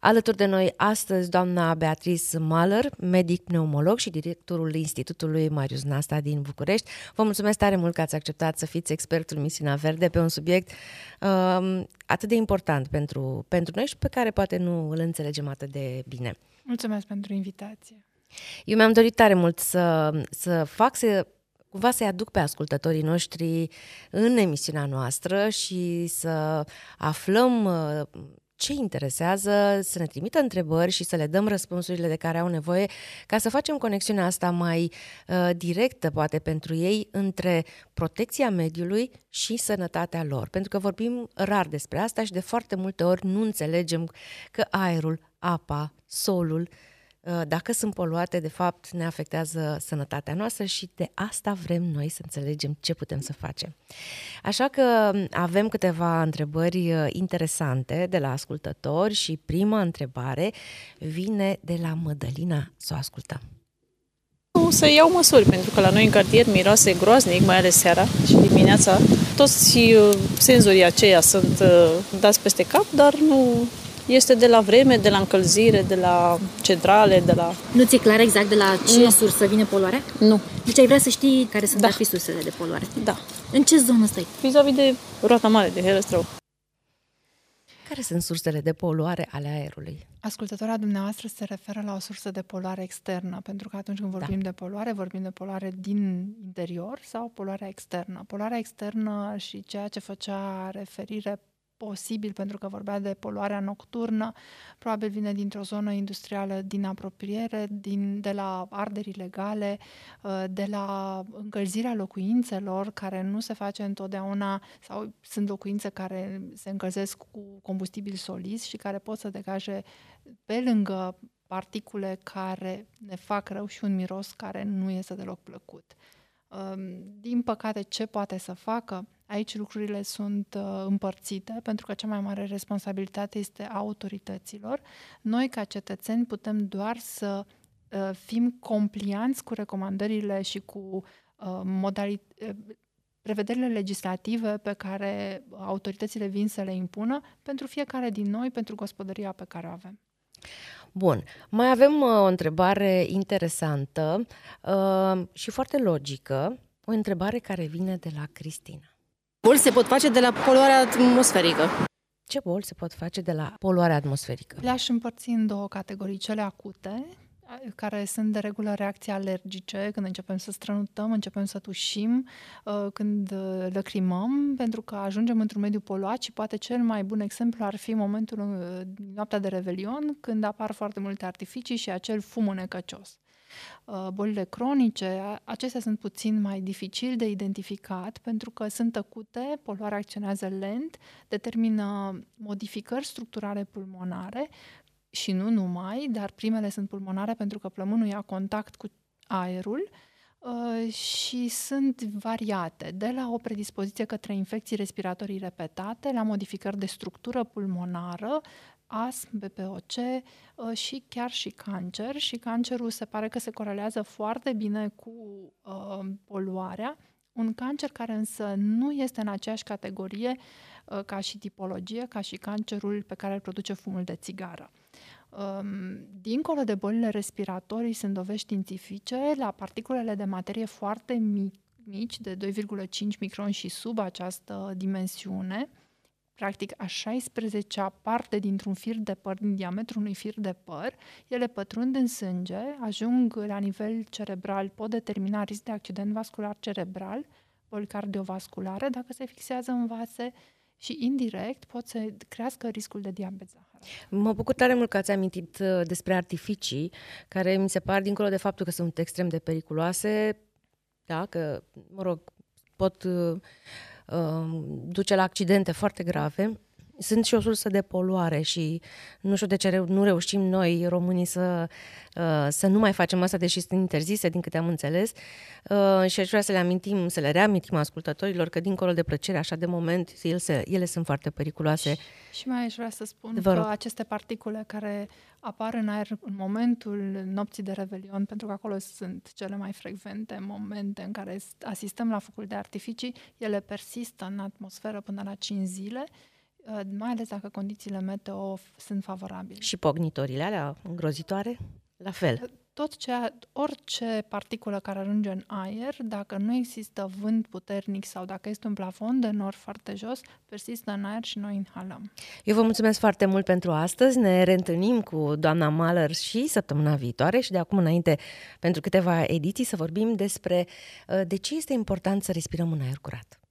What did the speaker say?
Alături de noi astăzi doamna Beatrice Mahler, medic pneumolog și directorul Institutului Marius Nasta din București. Vă mulțumesc tare mult că ați acceptat să fiți expertul Misiunea Verde pe un subiect atât de important pentru noi și pe care poate nu îl înțelegem atât de bine. Mulțumesc pentru invitație. Eu mi-am dorit tare mult cumva să-i aduc pe ascultătorii noștri în emisiunea noastră și să aflăm ce interesează, să ne trimită întrebări și să le dăm răspunsurile de care au nevoie, ca să facem conexiunea asta mai directă, poate, pentru ei, între protecția mediului și sănătatea lor. Pentru că vorbim rar despre asta și de foarte multe ori nu înțelegem că aerul, apa, solul, dacă sunt poluate, de fapt ne afectează sănătatea noastră și de asta vrem noi să înțelegem ce putem să facem. Așa că avem câteva întrebări interesante de la ascultători și prima întrebare vine de la Mădălina. Să o ascultăm. O să iau măsuri, pentru că la noi în cartier miroase groaznic, mai ales seara și dimineața. Toți senzorii aceia sunt dați peste cap, dar nu... Este de la vreme, de la încălzire, de la centrale, de la... Nu ți-e clar exact de la ce sursă vine poluarea? Nu. Deci ai vrea să știi care sunt sursele de poluare? Da. În ce zonă stai? Vis-a-vis de Roata Mare, de Herăstrău. Care sunt sursele de poluare ale aerului? Ascultătoarea dumneavoastră se referă la o sursă de poluare externă, pentru că atunci când vorbim de poluare, vorbim de poluare din interior sau poluarea externă. Poluarea externă și ceea ce făcea referire posibil, pentru că vorbea de poluarea nocturnă, probabil vine dintr-o zonă industrială din apropiere, de la arderi ilegale, de la încălzirea locuințelor, care nu se face întotdeauna, sau sunt locuințe care se încălzesc cu combustibil solizi și care pot să degaje pe lângă particule care ne fac rău și un miros care nu este deloc plăcut. Din păcate, ce poate să facă? Aici lucrurile sunt împărțite, pentru că cea mai mare responsabilitate este a autorităților. Noi, ca cetățeni, putem doar să fim complianți cu recomandările și cu prevederile legislative pe care autoritățile vin să le impună pentru fiecare din noi, pentru gospodăria pe care o avem. Bun, mai avem o întrebare interesantă și foarte logică, o întrebare care vine de la Cristina. Boli se pot face de la poluarea atmosferică. Ce boli se pot face de la poluarea atmosferică? Le-aș împărți în două categorii, cele acute, care sunt de regulă reacții alergice, când începem să strănutăm, începem să tușim, când lăcrimăm, pentru că ajungem într-un mediu poluat și poate cel mai bun exemplu ar fi momentul noaptea de Revelion, când apar foarte multe artificii și acel fum înecăcios. Bolile cronice, acestea sunt puțin mai dificil de identificat pentru că sunt tăcute, poluarea acționează lent, determină modificări structurale pulmonare și nu numai, dar primele sunt pulmonare pentru că plămânul ia contact cu aerul și sunt variate, de la o predispoziție către infecții respiratorii repetate, la modificări de structură pulmonară, astm, BPOC și chiar și cancer. Și cancerul se pare că se corelează foarte bine cu poluarea. Un cancer care însă nu este în aceeași categorie ca și tipologie, ca și cancerul pe care îl produce fumul de țigară. Dincolo de bolile respiratorii sunt dovezi științifice la particulele de materie foarte mici, de 2,5 microni și sub această dimensiune, practic a 16-a parte dintr-un fir de păr, din diametrul unui fir de păr, ele pătrund în sânge, ajung la nivel cerebral, pot determina risc de accident vascular cerebral, boli cardiovasculare, dacă se fixează în vase, și indirect pot să crească riscul de diabet zahărat. Mă bucur tare mult că ați amintit despre artificii, care mi se par, dincolo de faptul că sunt extrem de periculoase, da, că, mă rog, pot duce la accidente foarte grave, sunt și o sursă de poluare și nu știu de ce nu reușim noi, românii, să nu mai facem asta, deși sunt interzise, din câte am înțeles. Și aș vrea să le reamintim ascultătorilor că, dincolo de plăcere, așa de moment, ele sunt foarte periculoase. Și mai aș vrea să spun că aceste particule care apar în aer în momentul nopții de Revelion, pentru că acolo sunt cele mai frecvente momente în care asistăm la focul de artificii, ele persistă în atmosferă până la 5 zile. mai ales dacă condițiile meteo sunt favorabile. Și pognitorile alea îngrozitoare? La fel. Orice particulă care ajunge în aer, dacă nu există vânt puternic sau dacă este un plafon de nor foarte jos, persistă în aer și noi inhalăm. Eu vă mulțumesc foarte mult pentru astăzi. Ne reîntâlnim cu doamna Mahler și săptămâna viitoare și de acum înainte, pentru câteva ediții, să vorbim despre de ce este important să respirăm un aer curat.